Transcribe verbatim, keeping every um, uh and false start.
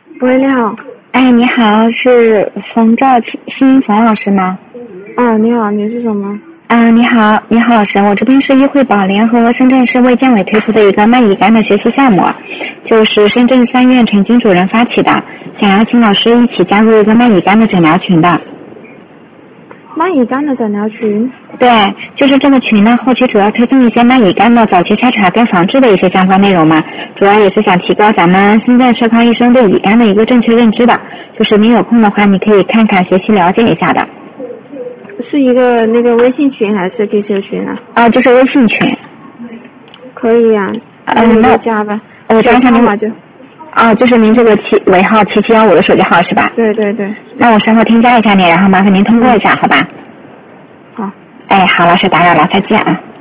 喂，你好。 哎，你好，是冯兆新冯老师吗？ 哦，你好，你是什么？ 啊，你好，你好，老师，我这边是医惠保联合深圳市卫健委推出的一个麦乙肝的学习项目，就是深圳三院陈经主任发起的，想要请老师一起加入一个麦乙肝的诊疗群的。 麦乙肝的诊疗群？ 对，就是这个群呢，后期主要推送一些麦乙肝的早期筛查跟防治的一些相关内容嘛，主要也是想提高咱们深圳社康医生对乙肝的一个正确认知的，就是你有空的话，你可以看看学习了解一下的。 是一个那个微信群还是 Q Q 群啊？ 啊，就是微信群。 可以呀、啊， 嗯，那我加吧。 我加一下您嘛就。 啊，就是您这个七尾号七七幺五的手机号是吧？ 对对对。 那我稍后添加一下您，然后麻烦您通过一下，好吧？ 好。 哎，好，老师打扰了，再见啊。